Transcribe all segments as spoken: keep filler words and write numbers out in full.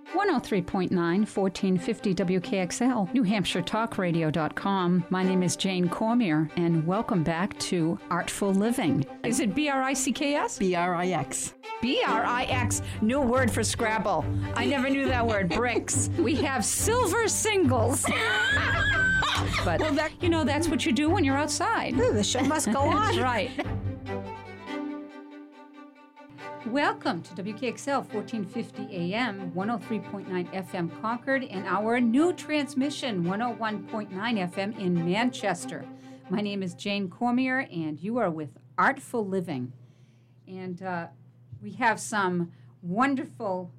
one oh three point nine, fourteen fifty W K X L, New Hampshire Talk Radio dot com. My name is Jane Cormier, and welcome back to Artful Living. Is it B R I C K S? B R I X. B R I X, new word for Scrabble. I never knew that word, bricks. We have silver singles. But, well, that, you know, that's what you do when you're outside. Ooh, the show must go on. That's right. Welcome to W K X L, fourteen fifty A M, one oh three point nine F M Concord, and our new transmission, one oh one point nine F M in Manchester. My name is Jane Cormier, and you are with Artful Living. And uh, we have some wonderful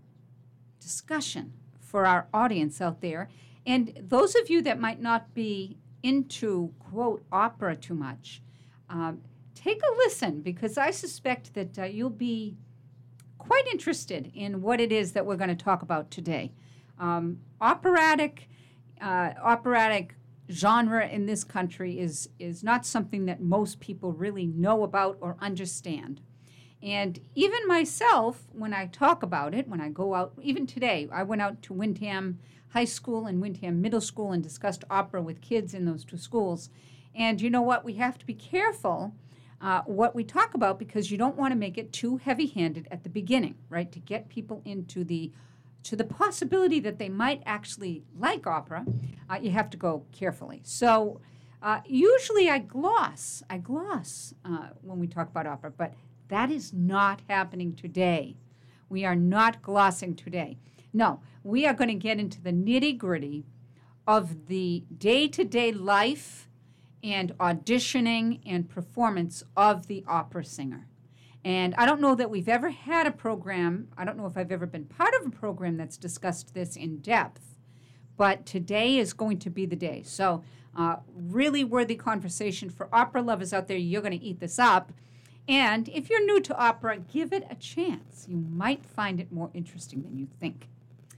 discussion for our audience out there. And those of you that might not be into, quote, opera too much, um, take a listen, because I suspect that uh, you'll be quite interested in what it is that we're going to talk about today. Um, operatic, uh, operatic genre in this country is, is not something that most people really know about or understand. And even myself, when I talk about it, when I go out, even today, I went out to Windham High School and Windham Middle School and discussed opera with kids in those two schools. And you know what? We have to be careful uh, what we talk about, because you don't want to make it too heavy-handed at the beginning, right? To get people into the to the possibility that they might actually like opera, uh, you have to go carefully. So uh, usually I gloss, I gloss uh, when we talk about opera, but that is not happening today. We are not glossing today. No, we are going to get into the nitty-gritty of the day-to-day life and auditioning and performance of the opera singer. And I don't know that we've ever had a program, I don't know if I've ever been part of a program that's discussed this in depth, but today is going to be the day. So uh, really worthy conversation for opera lovers out there. You're going to eat this up. And if you're new to opera, give it a chance. You might find it more interesting than you think.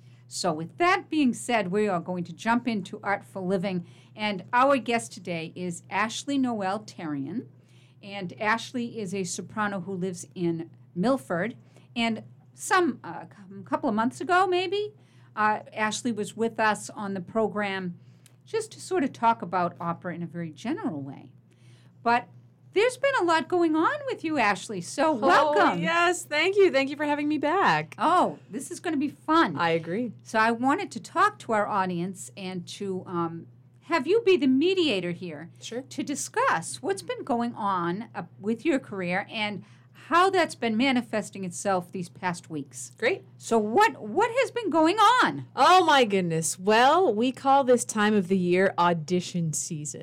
So with that being said, we are going to jump into Artful Living. And our guest today is Ashley Noel Terrian. And Ashley is a soprano who lives in Milford. And some uh, a couple of months ago, maybe, uh, Ashley was with us on the program just to sort of talk about opera in a very general way. But there's been a lot going on with you, Ashley, so welcome. Oh, yes, thank you. Thank you for having me back. Oh, this is going to be fun. I agree. So I wanted to talk to our audience and to um, have you be the mediator here. Sure. To discuss what's been going on uh, with your career and how that's been manifesting itself these past weeks. Great. So what what has been going on? Oh, my goodness. Well, we call this time of the year audition season.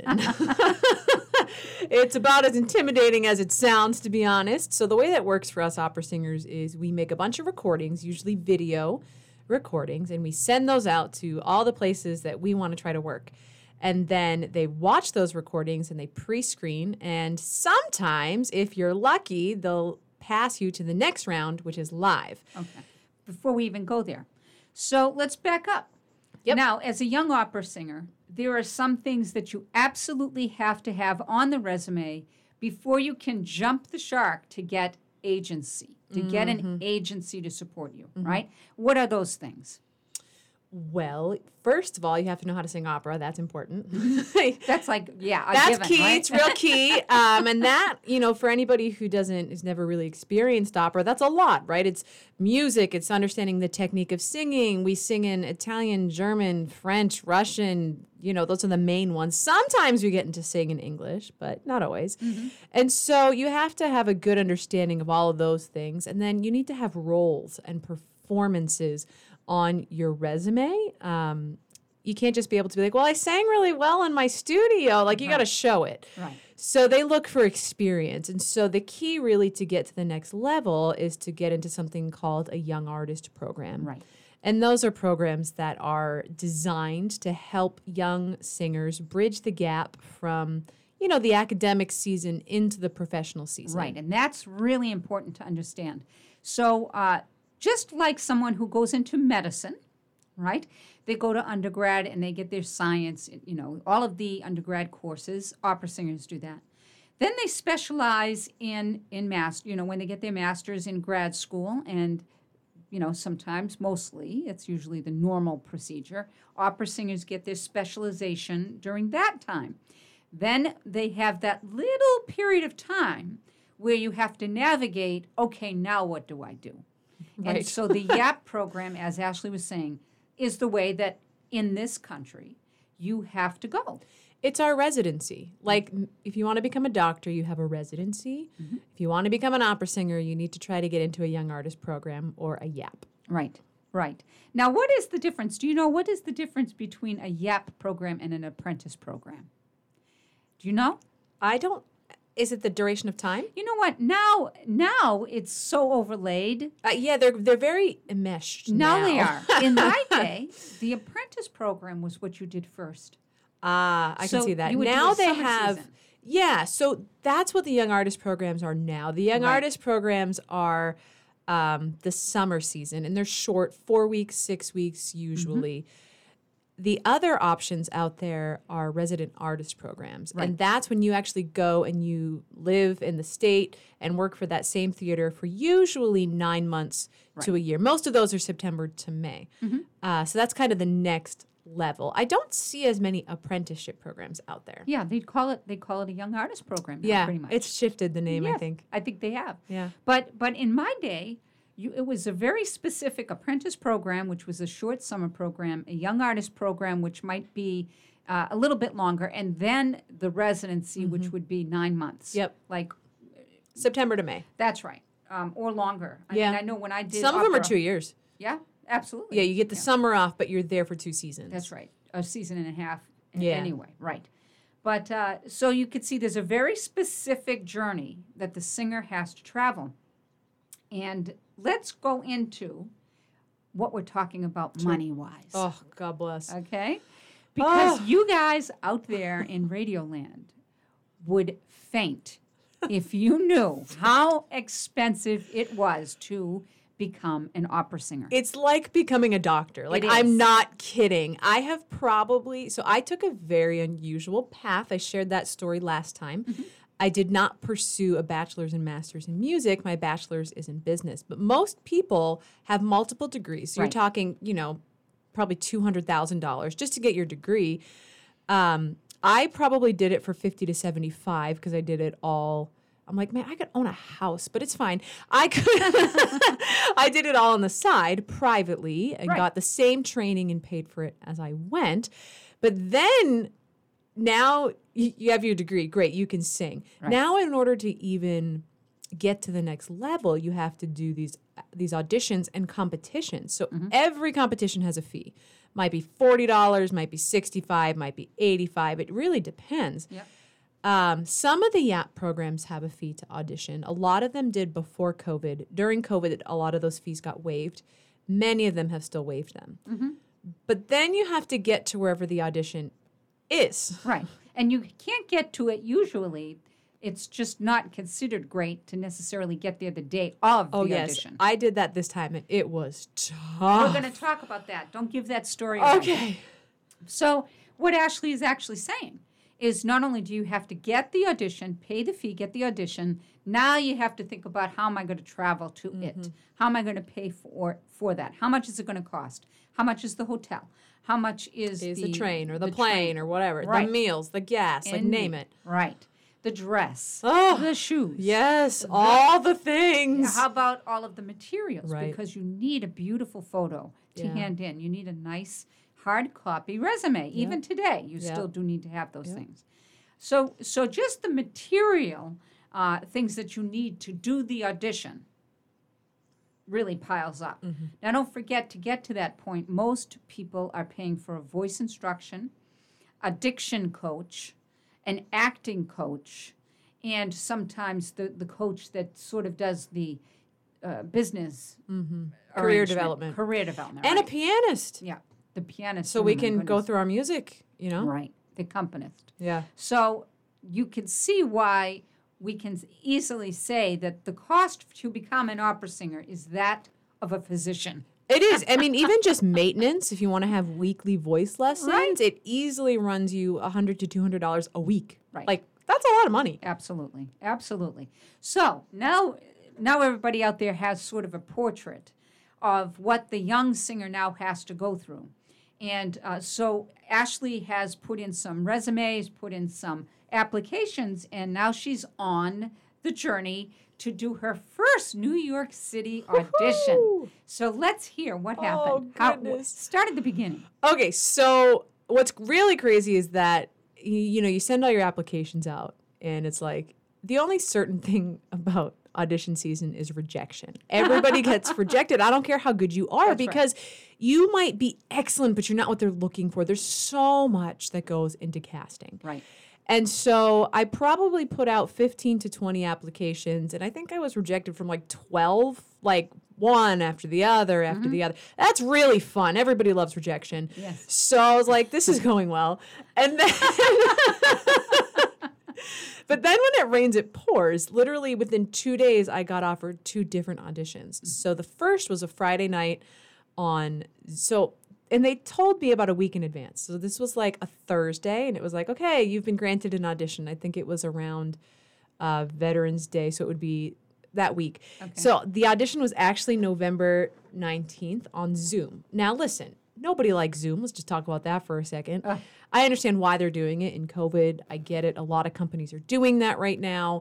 It's about as intimidating as it sounds, to be honest. So the way that works for us opera singers is we make a bunch of recordings, usually video recordings, and we send those out to all the places that we want to try to work. And then they watch those recordings and they pre-screen. And sometimes, if you're lucky, they'll pass you to the next round, which is live. Okay. Before we even go there. So let's back up. Yep. Now, as a young opera singer, there are some things that you absolutely have to have on the resume before you can jump the shark to get agency, to mm-hmm. get an agency to support you, mm-hmm. right? What are those things? Well, first of all, you have to know how to sing opera. That's important. That's like, yeah, a That's given, key. right? It's real key. Um, and that, you know, for anybody who doesn't, has never really experienced opera, that's a lot, right? It's music. It's understanding the technique of singing. We sing in Italian, German, French, Russian. You know, those are the main ones. Sometimes we get into sing in English, but not always. Mm-hmm. And so you have to have a good understanding of all of those things. And then you need to have roles and performances on your resume. Um, you can't just be able to be like, well, I sang really well in my studio. Like, you right. got to show it. Right. So they look for experience. And so the key really to get to the next level is to get into something called a young artist program. Right. And those are programs that are designed to help young singers bridge the gap from, you know, the academic season into the professional season. Right. And that's really important to understand. So, uh, just like someone who goes into medicine, right? They go to undergrad and they get their science, you know, all of the undergrad courses. Opera singers do that. Then they specialize in in master, you know, when they get their master's in grad school, and you know, sometimes, mostly, it's usually the normal procedure. Opera singers get their specialization during that time. Then they have that little period of time where you have to navigate, okay, now what do I do? Right. And so the YAP program, as Ashley was saying, is the way that in this country you have to go. It's our residency. Like, m- if you want to become a doctor, you have a residency. If you want to become an opera singer, you need to try to get into a young artist program or a YAP. Right, right. Now, what is the difference? Do you know what is the difference between a YAP program and an apprentice program? Do you know? I don't. Is it the duration of time? You know what? Now, now it's so overlaid. Uh, yeah, they're they're very enmeshed now. Now they are. In my day, the apprentice program was what you did first. Ah, I So can see that. you would do Now a they summer have, season. yeah. So that's what the young artist programs are now. The young Right. artist programs are um, the summer season, and they're short, four weeks, six weeks usually. Mm-hmm. The other options out there are resident artist programs, Right. and that's when you actually go and you live in the state and work for that same theater for usually nine months to a year. Most of those are September to May. Mm-hmm. Uh, so that's kind of the next level. I don't see as many apprenticeship programs out there. Yeah, they call it they call it a young artist program. Now, Yeah, pretty much. it's shifted the name, I Yes, think. I think they have. Yeah. But but in my day, you, it was a very specific apprentice program, which was a short summer program, a young artist program, which might be uh, a little bit longer, and then the residency, which would be nine months. Yep. Like, September to May. that's right, um, or longer. I Yeah. mean, I know when I did Some of them are opera- two years. Yeah, absolutely. Yeah, you get the summer off, but you're there for two seasons. That's right. A season and a half a- Yeah. anyway, right. But uh, so you could see there's a very specific journey that the singer has to travel. And let's go into what we're talking about money-wise. Oh, God bless. Okay? Because Oh. you guys out there in Radioland would faint if you knew how expensive it was to become an opera singer. It's like becoming a doctor. Like, It I'm is. not kidding. I have probably, so I took a very unusual path. I shared that story last time. Mm-hmm. I did not pursue a bachelor's and master's in music. My bachelor's is in business. But most people have multiple degrees. So Right. you're talking, you know, probably two hundred thousand dollars just to get your degree. Um, I probably did it for fifty to seventy-five because I did it all. I'm like, man, I could own a house, but it's fine. I could. I did it all on the side privately and Right. got the same training and paid for it as I went. But then now you, you have your degree. Great, you can sing. Right. Now, in order to even get to the next level, you have to do these these auditions and competitions. So Mm-hmm. every competition has a fee. Might be forty dollars, might be sixty-five, might be eighty-five. It really depends. Yep. Um, some of the YAP programs have a fee to audition. A lot of them did before COVID. During COVID, a lot of those fees got waived. Many of them have still waived them. Mm-hmm. But then you have to get to wherever the audition is. Right. And you can't get to it usually. It's just not considered great to necessarily get there the day of Oh, the yes. audition. I did that this time, and it was tough. We're going to talk about that. Don't give that story away. Okay. So, what Ashley is actually saying is not only do you have to get the audition, pay the fee, get the audition, now you have to think about how am I going to travel to Mm-hmm. it? How am I going to pay for for that? How much is it going to cost? How much is the hotel? How much is, Is the, the train or the, train? plane or whatever. Right. The meals, the gas, like And- name it. Right. The dress, Oh, the shoes. Yes, all the things. How about all of the materials? Right. Because you need a beautiful photo to Yeah. hand in. You need a nice hard copy resume. Even today, you Yeah. still do need to have those things. So, so just the material uh, things that you need to do the audition really piles up. Mm-hmm. Now, don't forget to get to that point. Most people are paying for a voice instruction, a diction coach, an acting coach, and sometimes the, the coach that sort of does the uh, business Career arrangement, development. Career development. And right. a pianist. Yeah, the pianist. So oh we my can go goodness. through our music, you know? Right, the accompanist. Yeah. So you can see why we can easily say that the cost to become an opera singer is that of a physician. It is. I mean, even just maintenance, if you want to have weekly voice lessons, Right. it easily runs you one hundred to two hundred dollars a week. Right. Like, that's a lot of money. Absolutely, absolutely. So now, now everybody out there has sort of a portrait of what the young singer now has to go through. And uh, so Ashley has put in some resumes, put in some applications, and now she's on the journey to do her first New York City audition. Woo-hoo! So let's hear what Oh, happened. How, goodness. start at the beginning. Okay, so what's really crazy is that you, you know you send all your applications out, and it's like the only certain thing about audition season is rejection. Everybody gets rejected. I don't care how good you are, That's because you might be excellent, but you're not what they're looking for. There's so much that goes into casting. Right. And so I probably put out fifteen to twenty applications, and I think I was rejected from like twelve, like one after the other after Mm-hmm. the other. That's really fun. Everybody loves rejection. Yes. So I was like, this is going well. And then But then when it rains, it pours. Literally within two days, I got offered two different auditions. So the first was a Friday night on, so, and they told me about a week in advance. So this was like a Thursday, and it was like, okay, you've been granted an audition. I think it was around uh, Veterans Day, so it would be that week. Okay. So the audition was actually November nineteenth on Zoom. Now listen, nobody likes Zoom. Let's just talk about that for a second. Ugh. I understand why they're doing it in COVID. I get it. A lot of companies are doing that right now.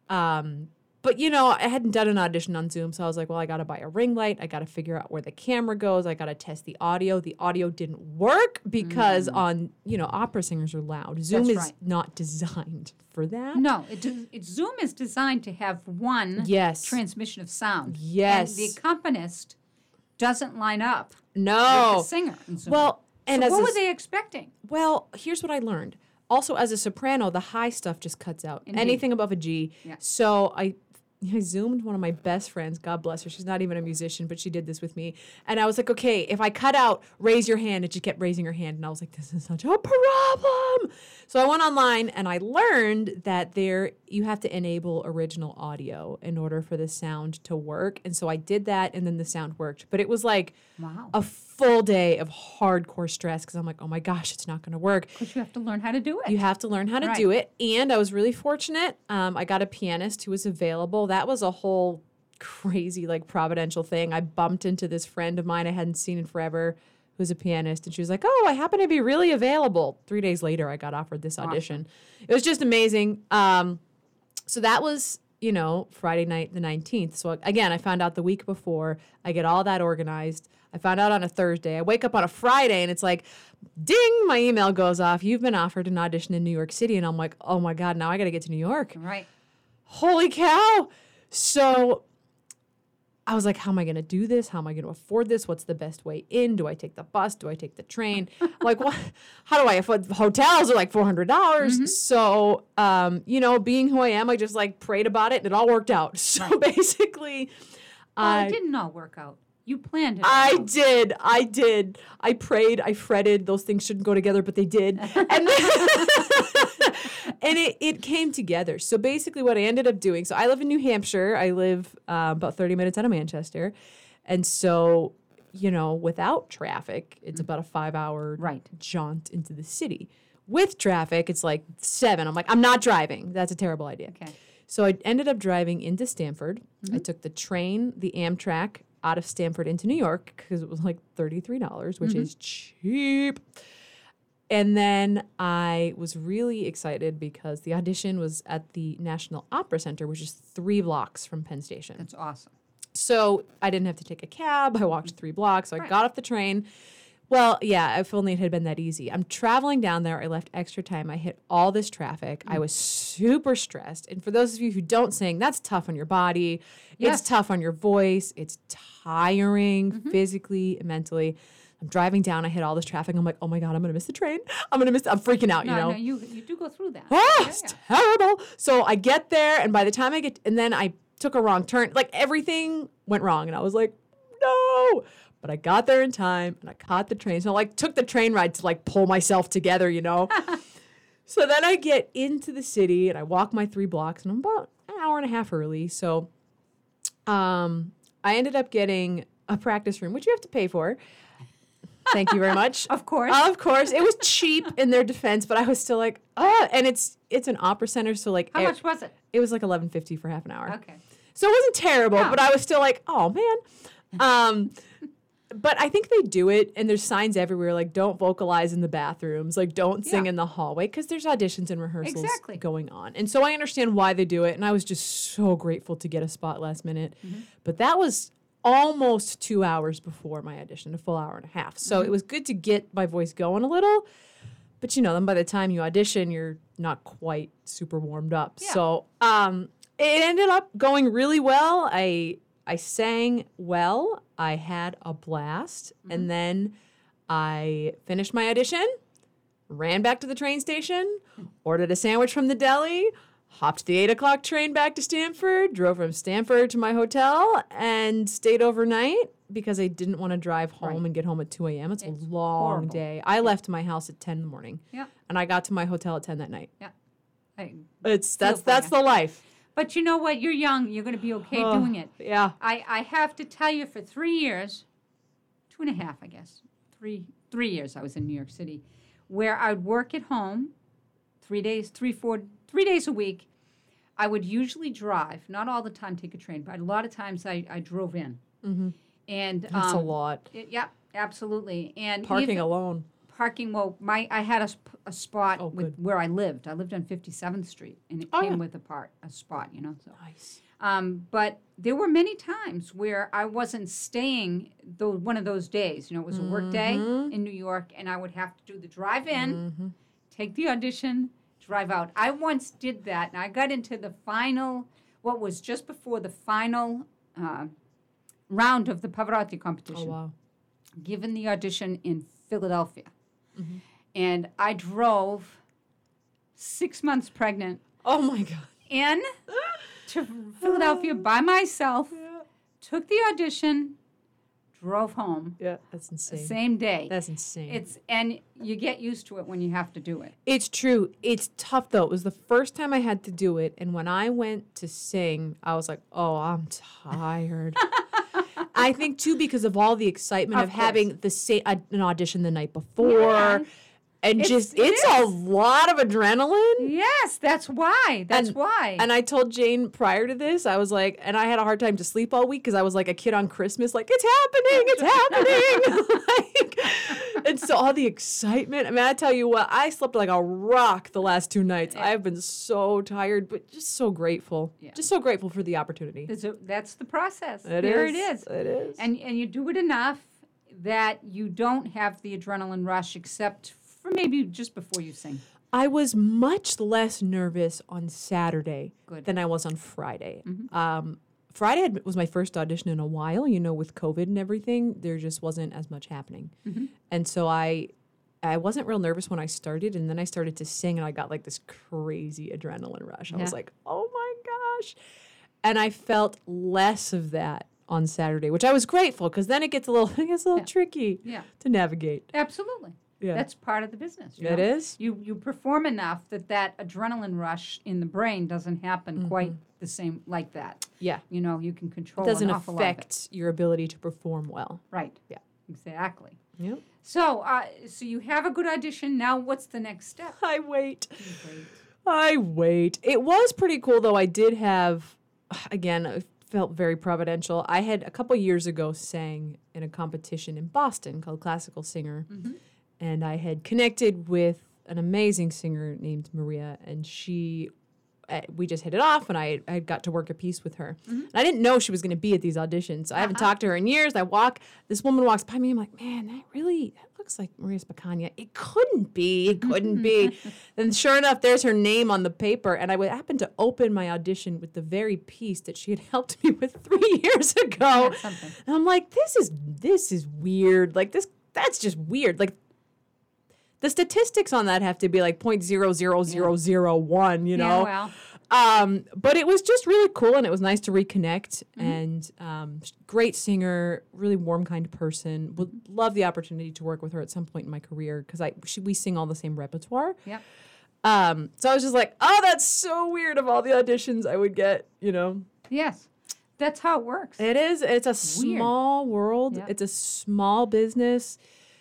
Um, but, you know, I hadn't done an audition on Zoom, so I was like, well, I got to buy a ring light. I got to figure out where the camera goes. I got to test the audio. The audio didn't work because on, you know, opera singers are loud. Zoom That's is right. not designed for that. No, it, do- it, Zoom is designed to have one Yes. transmission of sound. Yes. And the accompanist doesn't line up No. with the singer in Zoom. Well, and so as what a were s- they expecting? Well, here's what I learned. Also, as a soprano, the high stuff just cuts out. Indeed. Anything above a G. Yeah. So I, I Zoomed one of my best friends. God bless her. She's not even a musician, but she did this with me. And I was like, okay, if I cut out, raise your hand. And she kept raising her hand. And I was like, this is such a problem. So I went online and I learned that there you have to enable original audio in order for the sound to work. And so I did that, and then the sound worked. But it was like Wow. a full day of hardcore stress because I'm like, oh my gosh, it's not going to work. Because you have to learn how to do it. You have to learn how to Right. do it. And I was really fortunate. Um, I got a pianist who was available. That was a whole crazy, like, providential thing. I bumped into this friend of mine I hadn't seen in forever who's a pianist. And she was like, oh, I happen to be really available. Three days later, I got offered this audition. It was just amazing. Um, so that was, you know, Friday night, the nineteenth. So again, I found out the week before. I get all that organized. I found out on a Thursday. I wake up on a Friday and it's like, ding, my email goes off. You've been offered an audition in New York City. And I'm like, oh my God, now I got to get to New York. Right. Holy cow. So I was like, how am I going to do this? How am I going to afford this? What's the best way in? Do I take the bus? Do I take the train? Like, what? How do I afford? Hotels are like four hundred dollars. Mm-hmm. So, um, you know, being who I am, I just like prayed about it and it all worked out. So basically, Well, I. it didn't all work out. You planned it. I all out. did. I did. I prayed. I fretted. Those things shouldn't go together, but they did. And, then and it, it came together. So basically what I ended up doing, so I live in New Hampshire. I live uh, about thirty minutes out of Manchester. And so, you know, without traffic, it's about a five hour Right. jaunt into the city. With traffic, it's like seven. I'm like, I'm not driving. That's a terrible idea. Okay. So I ended up driving into Stamford. I took the train, the Amtrak, out of Stamford into New York because it was like thirty-three dollars, which is cheap. And then I was really excited because the audition was at the National Opera Center, which is three blocks from Penn Station. That's awesome. So I didn't have to take a cab. I walked three blocks. So I Right. got off the train. Well, yeah, if only it had been that easy. I'm traveling down there. I left extra time. I hit all this traffic. I was super stressed. And for those of you who don't sing, that's tough on your body. Yes. It's tough on your voice. It's tiring physically, mentally. I'm driving down. I hit all this traffic. I'm like, oh my God, I'm going to miss the train. I'm going to miss, I'm freaking out, No, you know? no, you you do go through that. Ah, Yeah, it's yeah. terrible. So I get there, and by the time I get, and then I took a wrong turn. Like everything went wrong, and I was like, no. But I got there in time, and I caught the train. So I like took the train ride to like pull myself together, you know. So then I get into the city, and I walk my three blocks, and I'm about an hour and a half early. So, um, I ended up getting a practice room, which you have to pay for. Thank you very much. Of course. Of course. It was cheap in their defense, but I was still like, oh, and it's it's an opera center, so like How it, much was it? it was like eleven fifty for half an hour. Okay. So it wasn't terrible, No. but I was still like, oh man. Um, but I think they do it, and there's signs everywhere like don't vocalize in the bathrooms, like don't sing Yeah. in the hallway, because there's auditions and rehearsals Exactly. going on. And so I understand why they do it, and I was just so grateful to get a spot last minute. Mm-hmm. But that was almost two hours before my audition, a full hour and a half. So Mm-hmm. it was good to get my voice going a little. But you know, then by the time you audition, you're not quite super warmed up. Yeah. So um, it ended up going really well. I I sang well. I had a blast. Mm-hmm. And then I finished my audition, ran back to the train station, ordered a sandwich from the deli, hopped the eight o'clock train back to Stanford, drove from Stanford to my hotel, and stayed overnight because I didn't want to drive home Right. and get home at two a.m. It's, It's a long horrible. day. I left my house at ten in the morning, Yeah. and I got to my hotel at ten that night. Yeah. I, It's that's for that's ya. the life. but you know what? You're young. You're going to be okay Oh, doing it. Yeah. I, I have to tell you, for three years, two and a half, I guess, three three years I was in New York City, where I'd work at home, three days, three, four, three days a week. I would usually drive, not all the time take a train, but a lot of times I, I drove in. Mm-hmm. And That's um, a lot. It, yeah, absolutely. And Parking even- alone. parking. Well, my I had a, sp- a spot Oh, with good. where I lived. I lived on fifty-seventh Street, and it Oh, came yeah. with a part a spot, you know. So, Nice. um, but there were many times where I wasn't staying. Though one of those days, you know, it was a work day Mhm. in New York, and I would have to do the drive in, Mm-hmm. take the audition, drive out. I once did that, and I got into the final, what was just before the final uh, round of the Pavarotti Oh competition, wow. given the audition in Philadelphia. Mm-hmm. And I drove six months pregnant Oh my god. in to Philadelphia by myself, Yeah. took the audition, drove home Yeah, that's the insane. same day. That's insane. It's and you get used to it when you have to do it. It's true. It's tough though. It was the first time I had to do it, and when I went to sing, I was like, "Oh, I'm tired." I think too because of all the excitement of, Of having the sa- a, an audition the night before, Yeah. and It's- just it it's a is. lot of adrenaline. Yes, that's why. That's And- why. And I told Jane prior to this, I was like, and I had a hard time to sleep all week because I was like a kid on Christmas, like, it's happening, it's happening. like, and so all the excitement. I mean, I tell you what, I slept like a rock the last two nights. I have been so tired, but just so grateful. Yeah. Just so grateful for the opportunity. There's a- that's the process. It there is. it is. It is. And and you do it enough that you don't have the adrenaline rush, except for maybe just before you sing. I was much less nervous on Saturday Good. than I was on Friday. Um, Friday had, was my first audition in a while. You know, with COVID and everything, there just wasn't as much happening, and so I, I wasn't real nervous when I started, and then I started to sing, and I got like this crazy adrenaline rush. I was Yeah. like, oh my gosh, and I felt less of that on Saturday, which I was grateful because then it gets a little, it gets a little Yeah. tricky Yeah, to navigate. absolutely. Yeah, That's part of the business. You it know? is. You you perform enough that that adrenaline rush in the brain doesn't happen quite the same like that. Yeah. You know, you can control It doesn't an awful lot of it. affect your ability to perform well. Right. Yeah. Exactly. Yep. So, uh, so you have a good audition. Now, what's the next step? I wait. Great. I wait. It was pretty cool though. I did have, again, it felt very providential. I had a couple years ago sang in a competition in Boston called Classical Singer, Mhm. and I had connected with an amazing singer named Maria, and she. Uh, we just hit it off, and I I got to work a piece with her. Mm-hmm. And I didn't know she was going to be at these auditions. I haven't Uh-huh. talked to her in years. I walk, this woman walks by me. I'm like, man, that really that looks like Maria Spacagna. It couldn't be. It couldn't be. And sure enough, there's her name on the paper. And I would happen to open my audition with the very piece that she had helped me with three years ago. That's something. And I'm like, this is this is weird. Like this, that's just weird. Like the statistics on that have to be like point zero zero zero zero one. You know. Yeah, well, Um, but it was just really cool, and it was nice to reconnect. And um, great singer, really warm, kind person. Would love the opportunity to work with her at some point in my career because I she, we sing all the same repertoire. yep. Um, so I was just like, oh, that's so weird. Of all the auditions I would get, you know, Yes. That's how it works. it is. It's a Weird. small world. Yeah. It's a small business,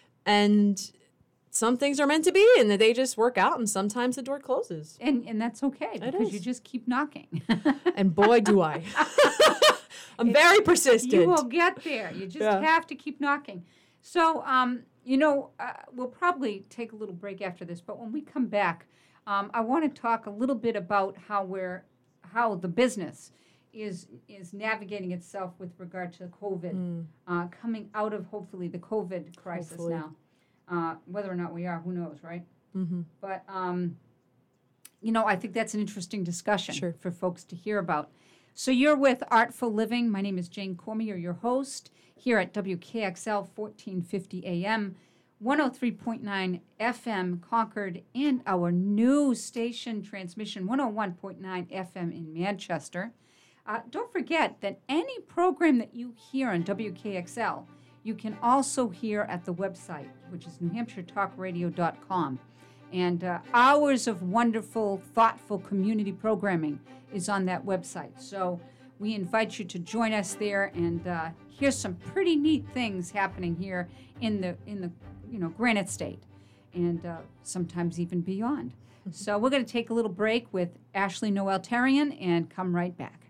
and some things are meant to be, and they just work out. And sometimes the door closes. And and that's okay because you is. just keep knocking. And boy, do I. I'm very persistent. You will get there. You just Yeah. have to keep knocking. So, um, you know, uh, we'll probably take a little break after this, but when we come back, um, I want to talk a little bit about how we're, how the business is is navigating itself with regard to COVID, Mm. uh, coming out of hopefully the COVID crisis Hopefully. now. Uh, whether or not we are, who knows, right? Mm-hmm. But, um, you know, I think that's an interesting discussion Sure. for folks to hear about. So you're with Artful Living. My name is Jane Cormier, your host here at W K X L fourteen fifty A M, one oh three point nine F M Concord, and our new station transmission, one oh one point nine F M in Manchester. Uh, don't forget that any program that you hear on W K X L, you can also hear at the website, which is new hampshire talk radio dot com. And uh, hours of wonderful, thoughtful community programming is on that website. So we invite you to join us there, and uh, here's some pretty neat things happening here in the in the you know Granite State, and uh, sometimes even beyond. So we're going to take a little break with Ashley Noel Terrian and come right back.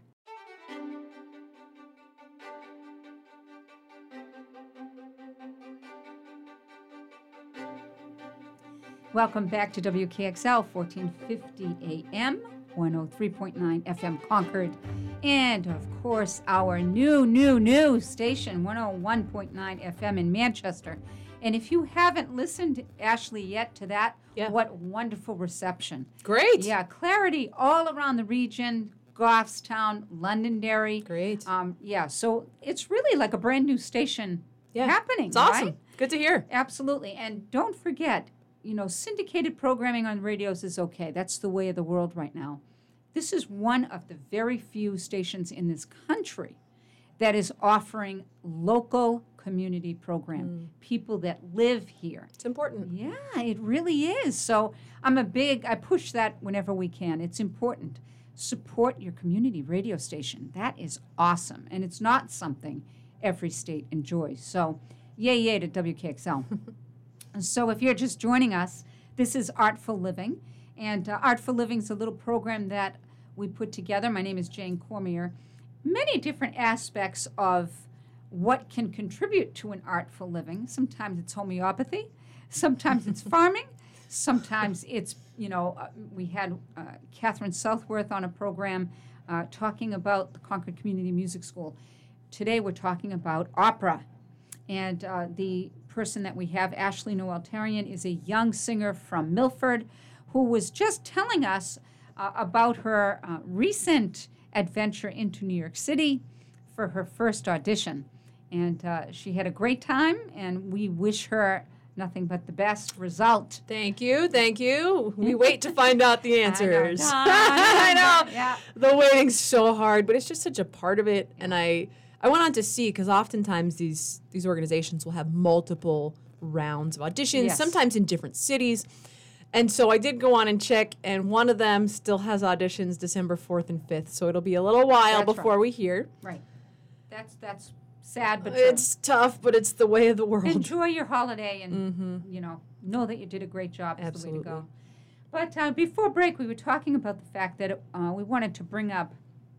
Welcome back to W K X L fourteen fifty A M, one oh three point nine F M Concord, and of course our new, new, new station, one oh one point nine F M in Manchester. And if you haven't listened, Ashley, yet to that, Yeah. what wonderful reception. Great. Yeah, clarity all around the region, Goffstown, Londonderry. Great. Um, yeah, so it's really like a brand new station Yeah. happening, It's awesome. right? Good to hear. Absolutely. And don't forget, you know, syndicated programming on radios is okay. That's the way of the world right now. This is one of the very few stations in this country that is offering local community program, people that live here. It's important. Yeah, it really is. So I'm a big, I push that whenever we can. It's important. Support your community radio station. That is awesome. And it's not something every state enjoys. So yay, yay to W K X L. So if you're just joining us, this is Artful Living. And uh, Artful Living is a little program that we put together. My name is Jane Cormier. Many different aspects of what can contribute to an artful living. Sometimes it's homeopathy. Sometimes it's farming. Sometimes it's, you know, uh, we had uh, Catherine Southworth on a program uh, talking about the Concord Community Music School. Today we're talking about opera. And uh, the person that we have, Ashley Noel Terrian, is a young singer from Milford who was just telling us uh, about her uh, recent adventure into New York City for her first audition. And uh, she had a great time, and we wish her nothing but the best result. Thank you. Thank you. We wait to find out the answers. I know. I know. Yeah. The waiting's so hard, but it's just such a part of it. And I, I went on to see, because oftentimes these, these organizations will have multiple rounds of auditions, Yes. sometimes in different cities. And so I did go on and check, and one of them still has auditions December fourth and fifth. So it'll be a little while That's before right. we hear. Right. That's that's sad, but true. It's tough, but it's the way of the world. Enjoy your holiday and, you know, know that you did a great job. Is the way to go. Absolutely. But uh, before break, we were talking about the fact that uh, we wanted to bring up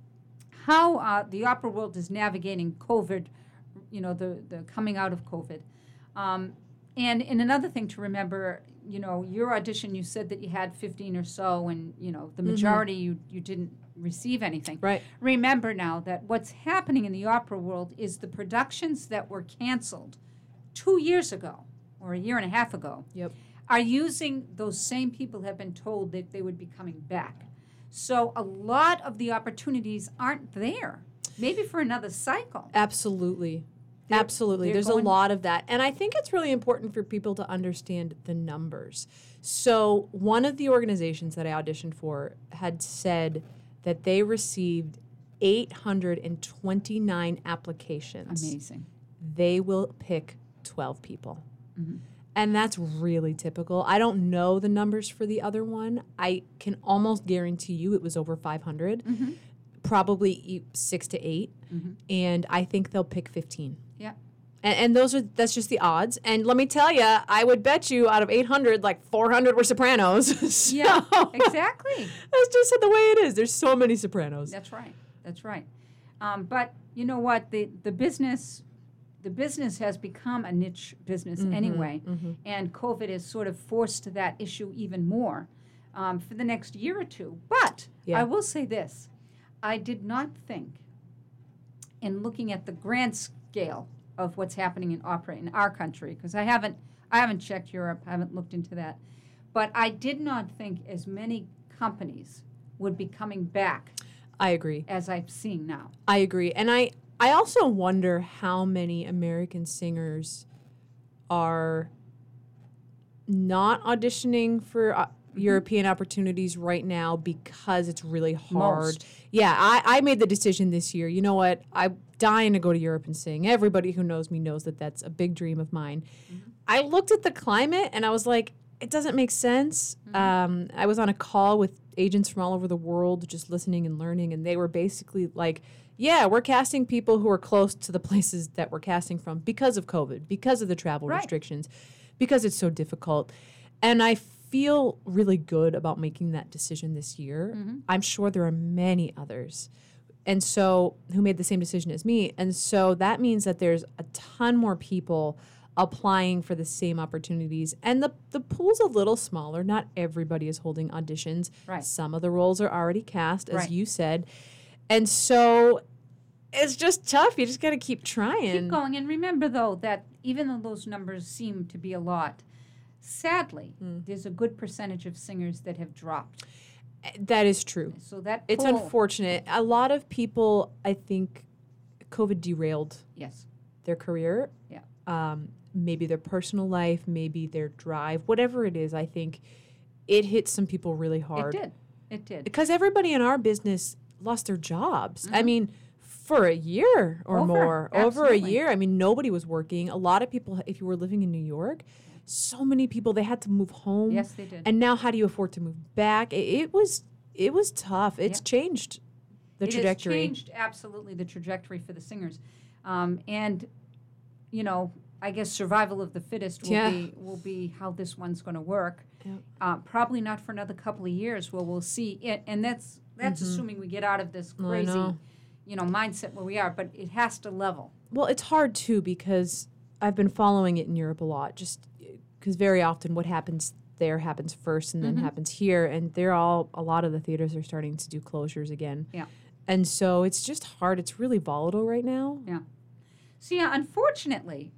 how uh, the opera world is navigating COVID, you know, the, the coming out of COVID. Um, and, and another thing to remember, you know, your audition, you said that you had fifteen or so, and, you know, the majority you, you didn't receive anything. Right. Remember now that what's happening in the opera world is the productions that were canceled two years ago or a year and a half ago Yep. are using, those same people have been told that they would be coming back. So a lot of the opportunities aren't there, maybe for another cycle. Absolutely. They're- Absolutely. they're There's going- a lot of that. And I think it's really important for people to understand the numbers. So, one of the organizations that I auditioned for had said that they received eight hundred twenty-nine applications. Amazing. They will pick twelve people. And that's really typical. I don't know the numbers for the other one. I can almost guarantee you it was over five hundred, probably e- six to eight. And I think they'll pick fifteen. Yeah. And, and those are that's just the odds. And let me tell you, I would bet you out of eight hundred, like four hundred were sopranos. So Yeah, exactly. That's just the way it is. There's so many sopranos. That's right. That's right. Um, but you know what? The the business the business has become a niche business Mm-hmm, anyway, mm-hmm. and COVID has sort of forced that issue even more um, for the next year or two. But Yeah. I will say this: I did not think, in looking at the grand scale of what's happening in opera in our country, because I haven't I haven't checked Europe, I haven't looked into that, but I did not think as many companies would be coming back I agree. as I'm seeing now. I agree. And I, I also wonder how many American singers are not auditioning for uh, European opportunities right now because it's really hard. Most. Yeah, I, I made the decision this year. You know what? I'm dying to go to Europe and sing. Everybody who knows me knows that that's a big dream of mine. Mm-hmm. I looked at the climate and I was like, it doesn't make sense. Mm-hmm. Um, I was on a call with agents from all over the world just listening and learning, and they were basically like, yeah, we're casting people who are close to the places that we're casting from because of COVID, because of the travel Right. restrictions, because it's so difficult. And I feel really good about making that decision this year. Mm-hmm. I'm sure there are many others. And so who made the same decision as me. And so that means that there's a ton more people applying for the same opportunities. And the, the pool's a little smaller. Not everybody is holding auditions. Right. Some of the roles are already cast, as Right. you said. And so it's just tough. You just got to keep trying. Keep going. And remember, though, that even though those numbers seem to be a lot, sadly, Mm. there's a good percentage of singers that have dropped. That is true. So that It's pool- unfortunate. A lot of people, I think, COVID derailed Yes. their career. Yeah. Um, maybe their personal life, maybe their drive, whatever it is. I think it hit some people really hard. It did. It did. Because everybody in our business lost their jobs. I Mhm. mean, for a year or Over, more, over a absolutely. year. I mean, nobody was working. A lot of people, if you were living in New York, so many people, they had to move home. Yes, they did. And now how do you afford to move back? It, it was it was tough. It's Yeah. changed the It trajectory. has changed absolutely the trajectory for the singers, um, and you know, I guess survival of the fittest will Yeah. be will be how this one's going to work. Yeah. Uh, probably not for another couple of years. Where we'll see it, and that's that's assuming we get out of this I crazy, know. you know, mindset where we are. But it has to level. Well, it's hard too because I've been following it in Europe a lot. Just because very often what happens there happens first and then Mhm. happens here, and they're all a lot of the theaters are starting to do closures again. Yeah. And so it's just hard. It's really volatile right now. Yeah. So yeah, unfortunately,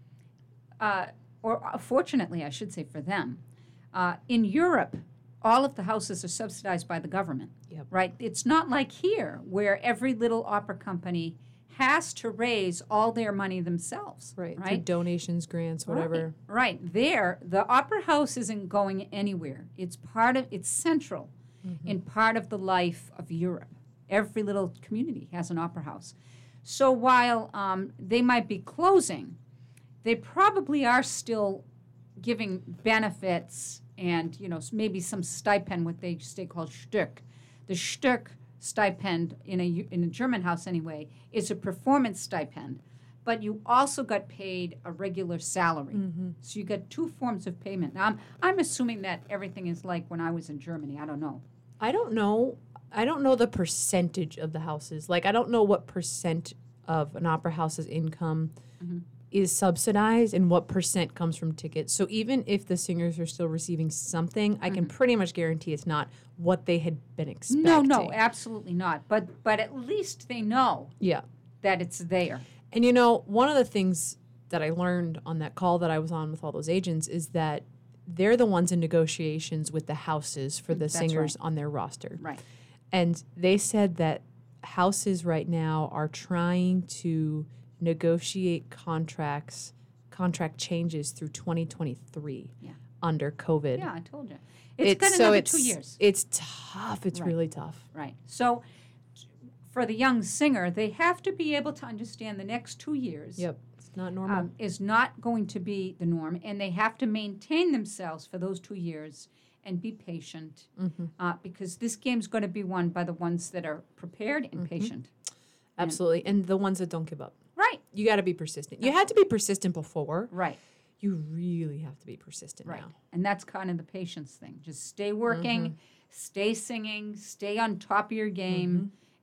uh, or uh, fortunately, I should say for them, uh, in Europe, all of the houses are subsidized by the government. Yep. Right? It's not like here where every little opera company has to raise all their money themselves. Right. Through Right. donations, grants, whatever. Right. Right. There, the opera house isn't going anywhere. It's part of. It's central Mm-hmm. in part of the life of Europe. Every little community has an opera house. So while um, they might be closing, they probably are still giving benefits and, you know, s- maybe some stipend, what they used to call Stück. The Stück stipend in a U- in a German house anyway is a performance stipend, but you also got paid a regular salary. Mm-hmm. So you got two forms of payment. Now I'm I'm assuming that everything is like when I was in Germany. I don't know. I don't know. I don't know the percentage of the houses. Like, I don't know what percent of an opera house's income Mhm. is subsidized and what percent comes from tickets. So even if the singers are still receiving something, I can pretty much guarantee it's not what they had been expecting. No, no, absolutely not. But but at least they know Yeah. that it's there. And you know, one of the things that I learned on that call that I was on with all those agents is that they're the ones in negotiations with the houses for the That's singers on their roster. Right. And they said that houses right now are trying to negotiate contracts, contract changes through twenty twenty-three Yeah. under COVID. Yeah, I told you. It's got so another it's, two years. It's tough. It's Right. really tough. Right. So t- for the young singer, they have to be able to understand the next two years Yep. It's not normal. um, is not going to be the norm, and they have to maintain themselves for those two years and be patient Mm-hmm. uh, because this game's going to be won by the ones that are prepared and Mm-hmm. patient. Absolutely. And the ones that don't give up. Right. You got to be persistent. You had to be persistent before. Right. You really have to be persistent Right. now. And that's kind of the patience thing. Just stay working, Mm-hmm. stay singing, stay on top of your game,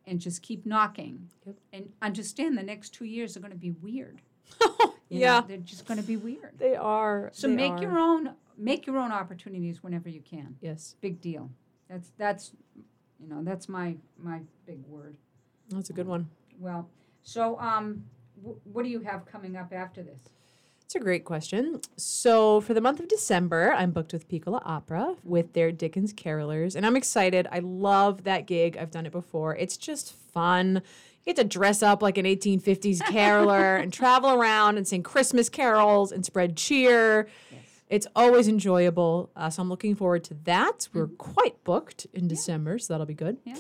and just keep knocking. Yep. And understand the next two years are going to be weird. You Yeah. know, they're just going to be weird. They are. So they make are. your own make your own opportunities whenever you can. Yes, Big deal. That's that's you know that's my my big word. that's a good one. Well, so um, w- what do you have coming up after this? It's a great question. So for the month of December, I'm booked with Piccola Opera with their Dickens Carolers, and I'm excited. I love that gig. I've done it before. It's just fun. You get to dress up like an eighteen fifties caroler and travel around and sing Christmas carols and spread cheer. Yes. It's always enjoyable. Uh, so I'm looking forward to that. We're quite booked in December, so that'll be good. Yeah.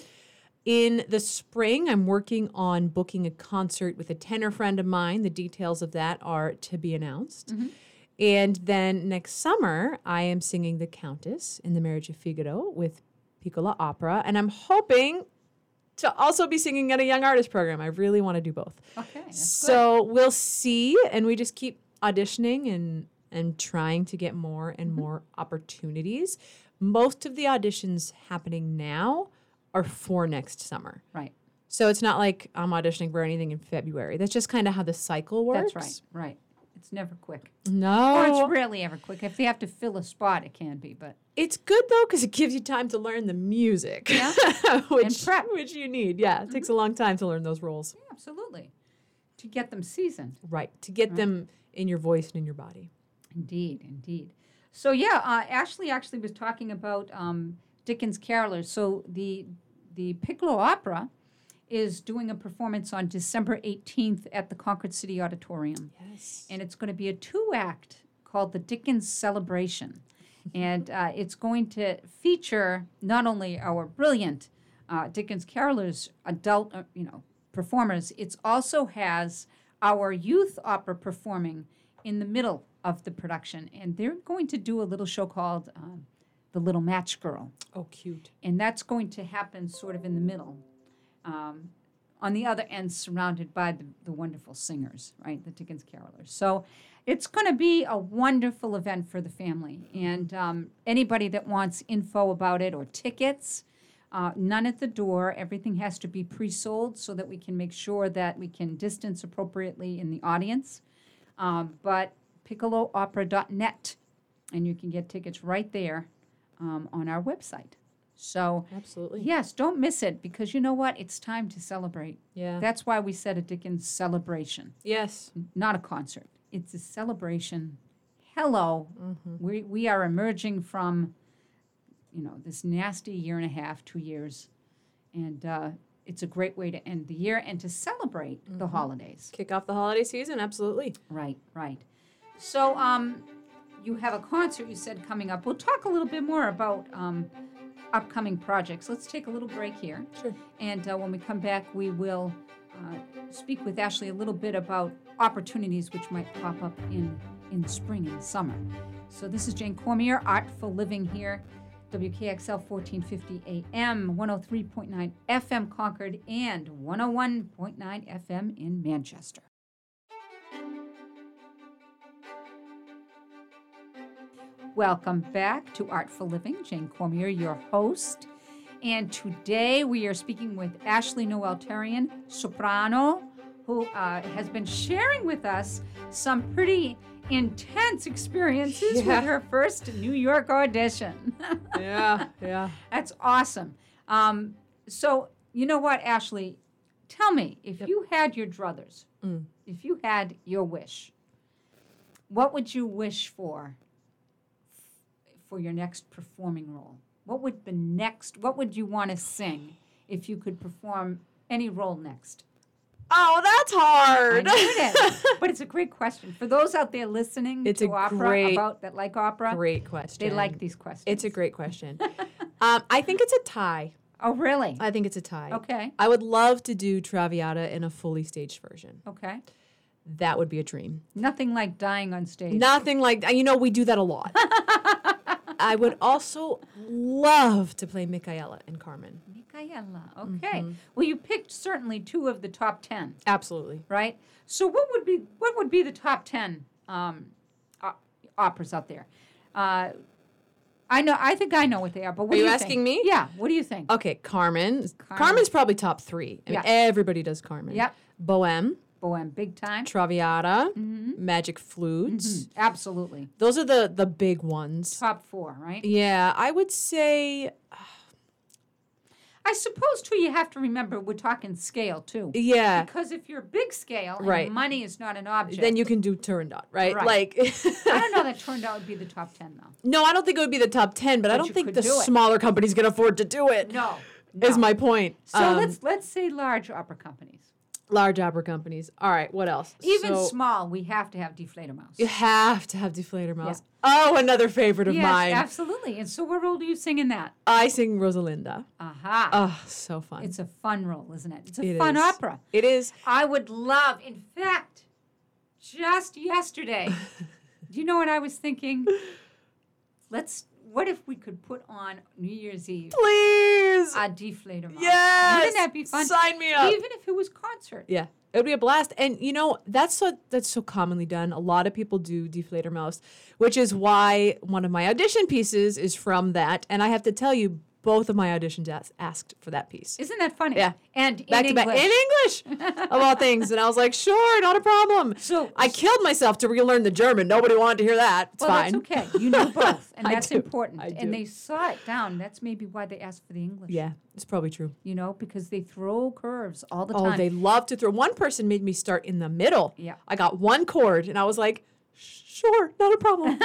In the spring, I'm working on booking a concert with a tenor friend of mine. The details of that are to be announced. Mm-hmm. And then next summer, I am singing The Countess in The Marriage of Figaro with Piccola Opera. And I'm hoping to also be singing at a young artist program. I really want to do both. Okay. That's So we'll see. And we just keep auditioning and, and trying to get more and Mm-hmm. more opportunities. Most of the auditions happening now are for next summer. good. Right. So it's not like I'm auditioning for anything in February. That's just kind of how the cycle works. That's right. Right. It's never quick. No. Or it's rarely ever quick. If they have to fill a spot, it can be. But It's good though because it gives you time to learn the music, Yeah. which And prep. which you need. Yeah, it takes a long time to learn those roles. yeah, absolutely, to get them seasoned. Right, to get them in your voice and in your body. Indeed, indeed. So yeah, uh, Ashley actually was talking about um, Dickens Carolers. So the the Piccolo Opera is doing a performance on December eighteenth at the Concord City Auditorium. Yes. And it's going to be a two-act called the Dickens Celebration. And uh, it's going to feature not only our brilliant uh, Dickens Carolers adult, uh, you know, performers, it also has our youth opera performing in the middle of the production. And they're going to do a little show called um, The Little Match Girl. Oh, cute. And that's going to happen sort of in the middle. Um, on the other end, surrounded by the, the wonderful singers, right, the Dickens Carolers. So it's going to be a wonderful event for the family. And um, anybody that wants info about it or tickets, uh, none at the door. Everything has to be pre-sold so that we can make sure that we can distance appropriately in the audience. Um, but piccolo opera dot net, and you can get tickets right there um, on our website. So, Absolutely. yes, don't miss it because you know what? It's time to celebrate. Yeah. That's why we said a Dickens celebration, yes. not a concert. It's a celebration. Hello. Mm-hmm. We, we are emerging from, you know, this nasty year and a half, two years. And uh, it's a great way to end the year and to celebrate the holidays. Kick off the holiday season. Absolutely. Right, right. So um, you have a concert, you said, coming up. We'll talk a little bit more about um, upcoming projects. Let's take a little break here. Sure. And uh, when we come back, we will uh, speak with Ashley a little bit about opportunities which might pop up in, in the spring and summer. So this is Jane Cormier, Artful Living here, W K X L fourteen fifty A M, one oh three point nine F M Concord, and one oh one point nine F M in Manchester. Welcome back to Artful Living. Jane Cormier, your host. And today we are speaking with Ashley Noel Terrian, soprano, who uh, has been sharing with us some pretty intense experiences Yeah. with her first New York audition. Yeah. Yeah. That's awesome. Um, so, you know what, Ashley? Tell me, if Yep. you had your druthers, Mm. if you had your wish, what would you wish for for your next performing role? What would the next, what would you want to sing if you could perform any role next? Oh, that's hard. I knew it. But it's a great question. For those out there listening It's to a opera, great- about that like opera, Great question. they like these questions. It's a great question. um, I think it's a tie. Oh, really? I think it's a tie. Okay. I would love to do Traviata in a fully staged version. Okay. That would be a dream. Nothing like dying on stage. Nothing like, you know, we do that a lot. I would also love to play Micaela in Carmen. Micaela. Okay. Mm-hmm. Well, you picked certainly two of the top ten, Absolutely. right? So what would be what would be the top ten um, o- operas out there? Uh, I know. I think I know what they are. But what Are do you you asking think? me? Yeah. What do you think? Okay, Carmen. Carmen. Carmen's probably top three. I mean, Yeah. everybody does Carmen. Yep. Bohème, Bohème, big time. Traviata, Mm-hmm. Magic Flute. Absolutely. Those are the the big ones. Top four, right? Yeah, I would say I suppose too. You have to remember we're talking scale too. yeah. Because if you're big scale and Right. money is not an object, Then you can do Turandot, right? Right. Like I don't know that turned out would be the top ten though. No, I don't think it would be the top ten, but, I But don't you think could the do it. smaller companies can afford to do it. No. Is no. my point. So Um, let's let's say large opera companies. large opera companies. All right, what else? Even So, small, we have to have Deflator Mouse. you have to have Deflator Mouse. Oh, another favorite of yes, mine. absolutely. And so what role do you sing in that? I sing Rosalinda. Aha. Oh, so fun. It's a fun role, isn't it? It's a It fun is. opera. It is. I would love, in fact, just yesterday, do you know what I was thinking? Let's, what if we could put on New Year's Eve Please. a Deflator Mouse? Yes. Wouldn't that be fun? Sign me up. Even if it was concert. Yeah. It would be a blast. And you know, that's so that's so commonly done. A lot of people do Deflator Mouse, which is why one of my audition pieces is from that. And I have to tell you, both of my auditions as- asked for that piece. Isn't that funny? Yeah. And Back in to English. back in English of all things. And I was like, sure, not a problem. So- I killed myself to relearn the German. Nobody wanted to hear that. It's Well, fine. that's okay. You know both, and I that's do. important. I do. And they saw it down. That's maybe why they asked for the English. Yeah, it's probably true. You know, because they throw curves all the Oh, time. they love to throw. One person made me start in the middle. Yeah. I got one chord, and I was like, sure, not a problem.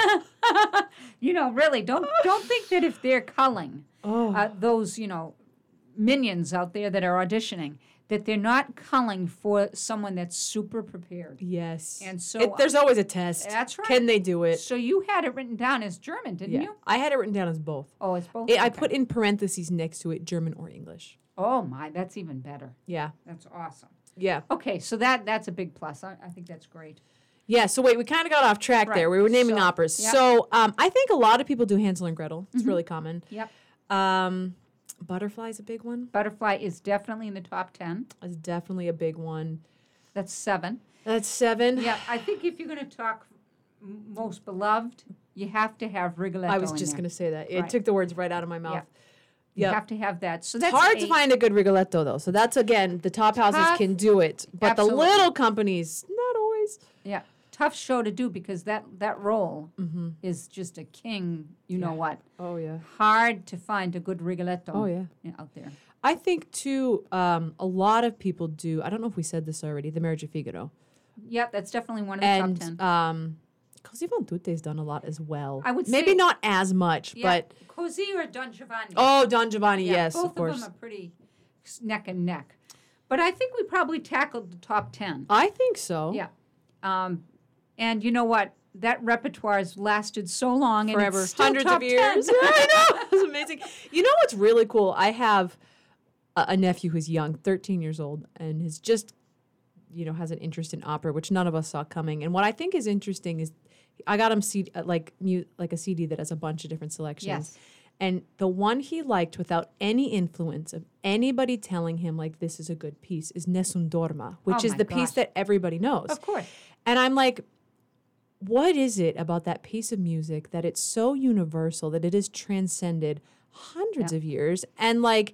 You know, really, don't don't think that if they're culling Oh. uh, those, you know, minions out there that are auditioning, that they're not culling for someone that's super prepared. Yes. And so- It- there's always a test. That's right. Can they do it? So you had it written down as German, didn't Yeah. you? I had it written down as both. Oh, it's both. I I Okay. put in parentheses next to it German or English. Oh my, that's even better. Yeah. That's awesome. Yeah. Okay, so that that's a big plus. I, I think that's great. Yeah. So wait, we kind of got off track Right. there. We were naming So, operas. yeah. So um, I think a lot of people do Hansel and Gretel. It's really common. Yep. Um, Butterfly's a big one. Butterfly is definitely in the top ten. It's definitely a big one. That's seven. That's seven. Yeah, I think if you're going to talk m- most beloved, you have to have Rigoletto I was in just there. going to say that. It Right. took the words right out of my mouth. You Yep. have to have that. So It's that's hard to eight. find a good Rigoletto, though. So that's, again, the top houses Tough. can do it. But Absolutely. the little companies, not always. Yeah, tough show to do because that that role is just a king. You know what? Oh, yeah. Hard to find a good Rigoletto. Oh, yeah. out there. I think, too, um, a lot of people do, I don't know if we said this already, The Marriage of Figaro. Yep, that's definitely one of the top ten. And um, Così fan tutte's done a lot as well. I would Maybe say- not as much, yeah, but, Così or Don Giovanni. oh, Don Giovanni, Yeah, yes, both of course. them are pretty s- neck and neck. But I think we probably tackled the top ten. I think so. Yeah. Um, and you know what? That repertoire's lasted so long and Forever. it's still Hundreds top of years. ten. I know. It's amazing. You know what's really cool? I have a, a nephew who's young, thirteen years old, and has just, you know, has an interest in opera, which none of us saw coming. And what I think is interesting is I got him C- uh, like mu- like a C D that has a bunch of different selections. Yes. And the one he liked without any influence of anybody telling him like this is a good piece is Nessun Dorma, which Oh is my the piece gosh. that everybody knows. Of course. And I'm like, what is it about that piece of music that it's so universal that it has transcended hundreds Yeah. of years and like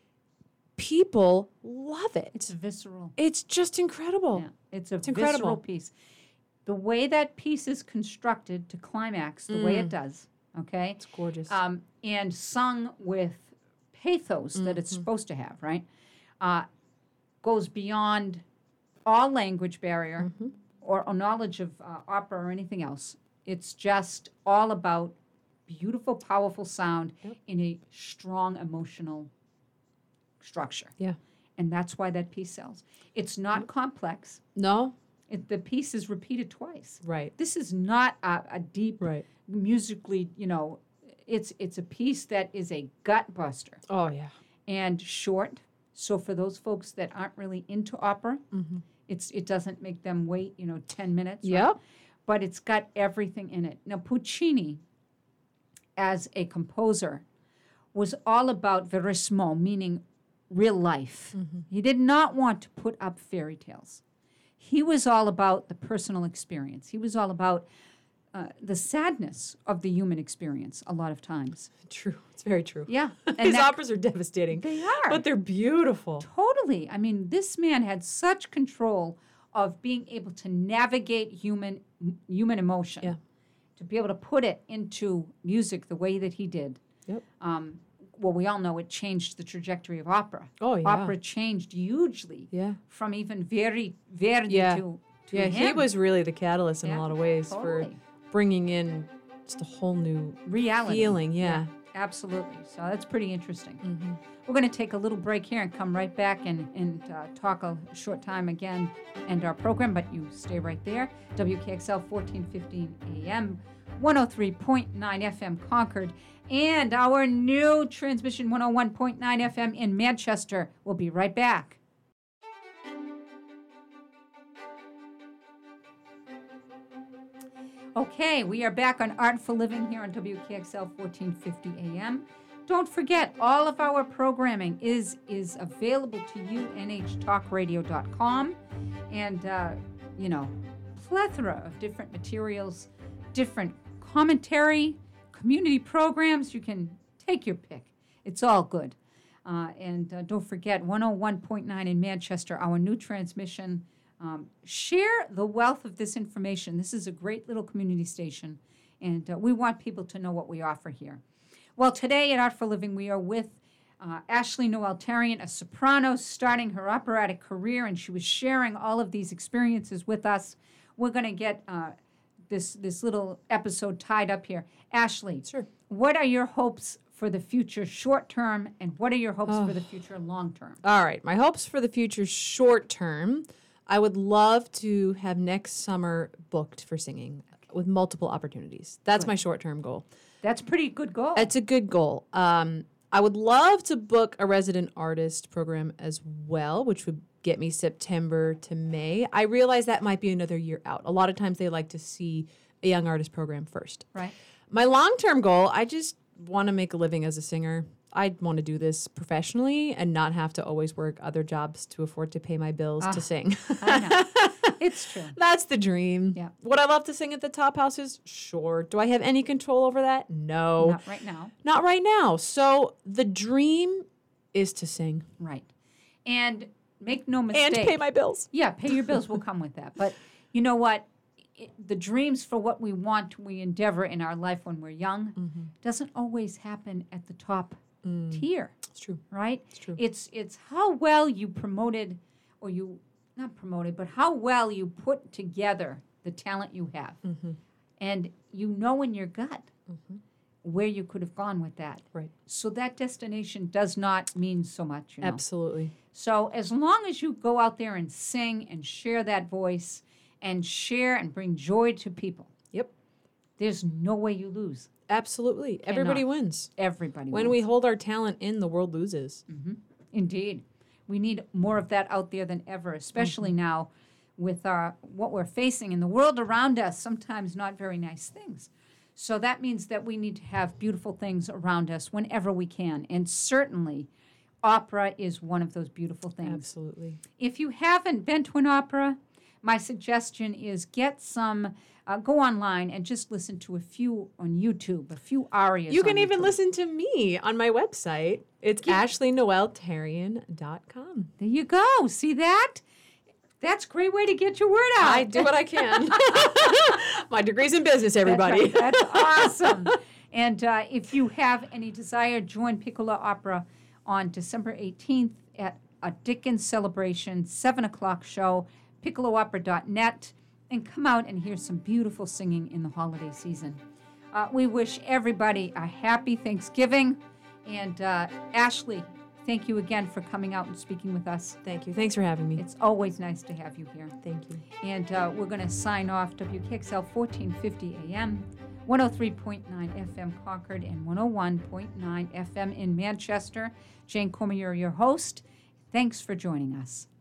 people love it. It's visceral. It's just incredible. Yeah. It's a visceral incredible. piece. The way that piece is constructed to climax, the way it does, okay? Mm. It's gorgeous. Um, and sung with pathos that it's Mm-hmm. supposed to have, right? Uh, goes beyond all language barrier Mm-hmm. or, or knowledge of uh, opera or anything else. It's just all about beautiful, powerful sound in a strong emotional structure. yeah. And that's why that piece sells. It's not complex. No? It, the piece is repeated twice. Right. This is not a, a deep, Right. musically, you know, it's it's a piece that is a gut buster Oh, yeah. and short. So for those folks that aren't really into opera, it's it doesn't make them wait, you know, ten minutes. right? Yep. But it's got everything in it. Now Puccini, as a composer, was all about verismo, meaning real life. He did not want to put up fairy tales. He was all about the personal experience. He was all about uh, the sadness of the human experience a lot of times. True. It's very true. Yeah. And His that- operas are devastating. They are. But they're beautiful. Totally. I mean, this man had such control of being able to navigate human human emotion, Yeah. to be able to put it into music the way that he did. Yep. Um, well, we all know it changed the trajectory of opera. Oh, yeah. Opera changed hugely Yeah. from even Verdi, Verdi Yeah. to, to Yeah, him. he was really the catalyst in Yeah, a lot of ways totally. for bringing in just a whole new reality. feeling. Yeah. Absolutely. So that's pretty interesting. Mm-hmm. We're going to take a little break here and come right back and, and uh, talk a short time again, end our program, but you stay right there. W K X L fourteen fifty A M, one oh three point nine F M Concord, and our new transmission one oh one point nine F M in Manchester. We'll be right back. Okay, we are back on Art for Living here on W K X L fourteen fifty A M. Don't forget, all of our programming is is available to you, N H talk radio dot com. And, uh, you know, plethora of different materials, different commentary, community programs. You can take your pick. It's all good. Uh, and uh, don't forget, one oh one point nine in Manchester, our new transmission. Um, share the wealth of this information. This is a great little community station, and uh, we want people to know what we offer here. Well, today at Art for Living, we are with uh, Ashley Noel Tarian, a soprano starting her operatic career, and she was sharing all of these experiences with us. We're going to get uh, this, this little episode tied up here. Ashley, Sure. what are your hopes for the future short term, and what are your hopes Oh. for the future long term? All right. My hopes for the future short term, I would love to have next summer booked for singing with multiple opportunities. That's Good. my short term goal. That's a pretty good goal. It's a good goal. Um, I would love to book a resident artist program as well, which would get me September to May. I realize that might be another year out. A lot of times they like to see a young artist program first. right. My long-term goal, I just want to make a living as a singer. I want to do this professionally and not have to always work other jobs to afford to pay my bills Ah. to sing. I know. It's true. That's the dream. Yeah. Would I love to sing at the Top Houses? Sure. Do I have any control over that? No. Not right now. Not right now. So the dream is to sing Right. And make no mistake. and pay my bills. Yeah, pay your bills will come with that. But you know what? It, the dreams for what we want, we endeavor in our life when we're young, doesn't always happen at the top tier, It's true. right? It's true. It's it's how well you promoted, or you not promoted, but how well you put together the talent you have, Mm-hmm. and you know in your gut where you could have gone with that. Right. So that destination does not mean so much. You know? Absolutely. So as long as you go out there and sing and share that voice and share and bring joy to people, Yep. there's no way you lose. Absolutely. Everybody wins. Everybody When wins. we hold our talent in, the world loses. Indeed. We need more of that out there than ever, especially Mm-hmm. now with our, what we're facing in the world around us, sometimes not very nice things. So that means that we need to have beautiful things around us whenever we can. And certainly, opera is one of those beautiful things. Absolutely. If you haven't been to an opera, my suggestion is get some, uh, go online and just listen to a few on YouTube, a few arias. You can on even YouTube. listen to me on my website. It's ashley noel tarian dot com. There you go. See that? That's a great way to get your word out. I do what I can. My degree's in business, That's everybody. right. That's awesome. And uh, if you have any desire, join Piccola Opera on December eighteenth at a Dickens celebration, seven o'clock show, piccolo opera dot net, and come out and hear some beautiful singing in the holiday season. Uh, we wish everybody a happy Thanksgiving. And uh, Ashley, thank you again for coming out and speaking with us. Thank you. Thanks for having me. It's always nice to have you here. Thank you. And uh, we're going to sign off W K X L fourteen fifty A M, one oh three point nine F M Concord, and one oh one point nine F M in Manchester. Jane Cormier, your host. Thanks for joining us.